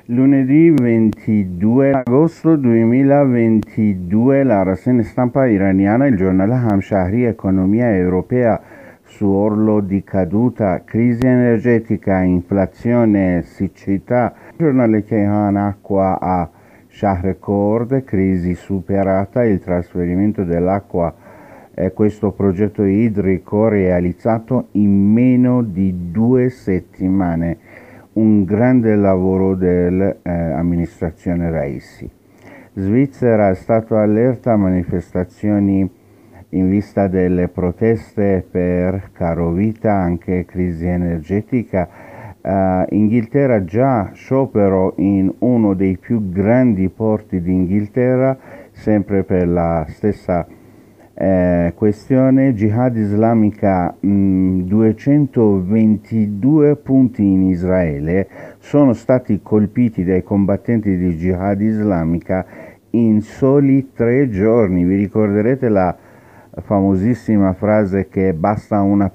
Lunedì 22 agosto 2022 la rassegna stampa iraniana, il giornale Hamshahri, economia europea su orlo di caduta, crisi energetica, inflazione, siccità, il giornale Kayhan, acqua a Shahrekord, crisi superata, il trasferimento dell'acqua, questo progetto idrico realizzato in meno di 2 settimane. Un grande lavoro dell'amministrazione Raisi. Svizzera è stato allerta a manifestazioni in vista delle proteste per carovita, anche crisi energetica. Inghilterra già sciopero in uno dei più grandi porti d'Inghilterra, sempre per la stessa questione. Jihad islamica, 222 punti in Israele sono stati colpiti dai combattenti di Jihad islamica in soli 3 giorni. Vi ricorderete la famosissima frase che basta un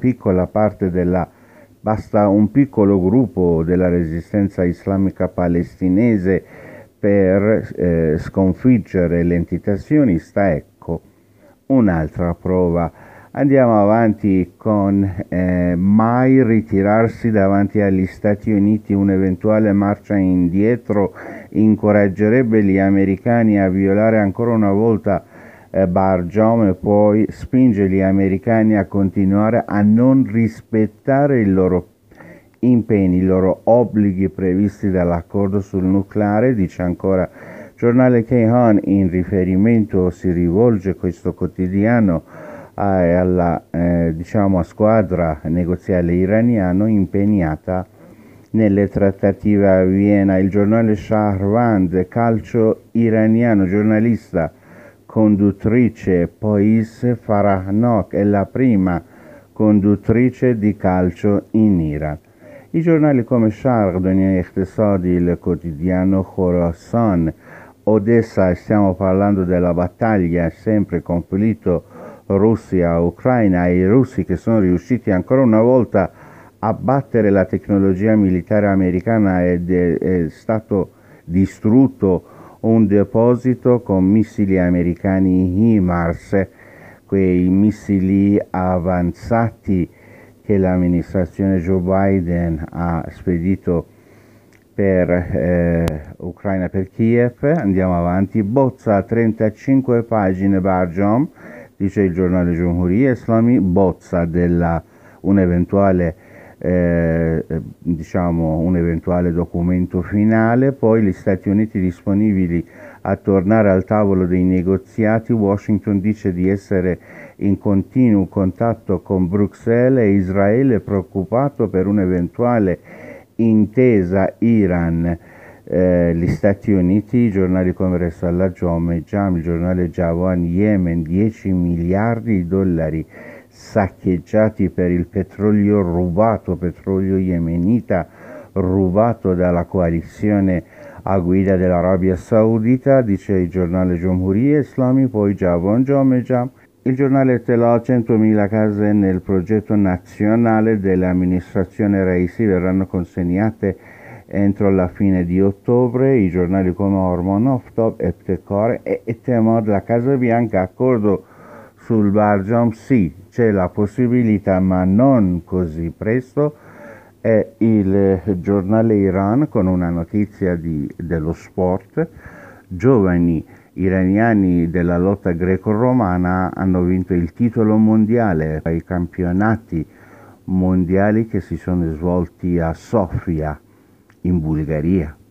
piccolo gruppo della resistenza islamica palestinese per sconfiggere l'entità sionista? Ecco un'altra prova. Andiamo avanti con mai ritirarsi davanti agli Stati Uniti. Un'eventuale marcia indietro incoraggerebbe gli americani a violare ancora una volta Barjom e poi spinge gli americani a continuare a non rispettare i loro impegni, i loro obblighi previsti dall'accordo sul nucleare. Dice ancora giornale Kayhan, in riferimento si rivolge questo quotidiano alla squadra negoziale iraniana impegnata nelle trattative a Vienna. Il giornale Shahround, calcio iraniano, giornalista, conduttrice Pois Farahnok è la prima conduttrice di calcio in Iran. I giornali come Sharq, Dunya Iqtisadi, il quotidiano Khorasan, Odessa, stiamo parlando della battaglia, sempre conflitto Russia-Ucraina, e i russi che sono riusciti ancora una volta a battere la tecnologia militare americana ed è stato distrutto un deposito con missili americani HIMARS, quei missili avanzati che l'amministrazione Joe Biden ha spedito per Ucraina, per Kiev. Andiamo avanti. Bozza 35 pagine Barjom, dice il giornale Jumhuriya Islami, bozza un eventuale documento finale. Poi gli Stati Uniti disponibili a tornare al tavolo dei negoziati. Washington dice di essere in continuo contatto con Bruxelles e Israele è preoccupato per un'eventuale intesa Iran. Gli Stati Uniti, i giornali come Resalla Jom, il giornale Jawan, Yemen, 10 miliardi di dollari saccheggiati per il petrolio rubato, petrolio yemenita rubato dalla coalizione a guida dell'Arabia Saudita, dice il giornale Jumhuriya Islami. Poi Jawan Jom, il giornale Telà, 100.000 case nel progetto nazionale dell'amministrazione Raisi verranno consegnate entro la fine di ottobre. I giornali come Ormon, Oftov, Eptekor e Temod, la Casa Bianca, accordo sul Barjom, sì, c'è la possibilità ma non così presto. È il giornale Iran con una notizia dello sport. Giovani iraniani della lotta greco-romana hanno vinto il titolo mondiale ai campionati mondiali che si sono svolti a Sofia, in Bulgaria.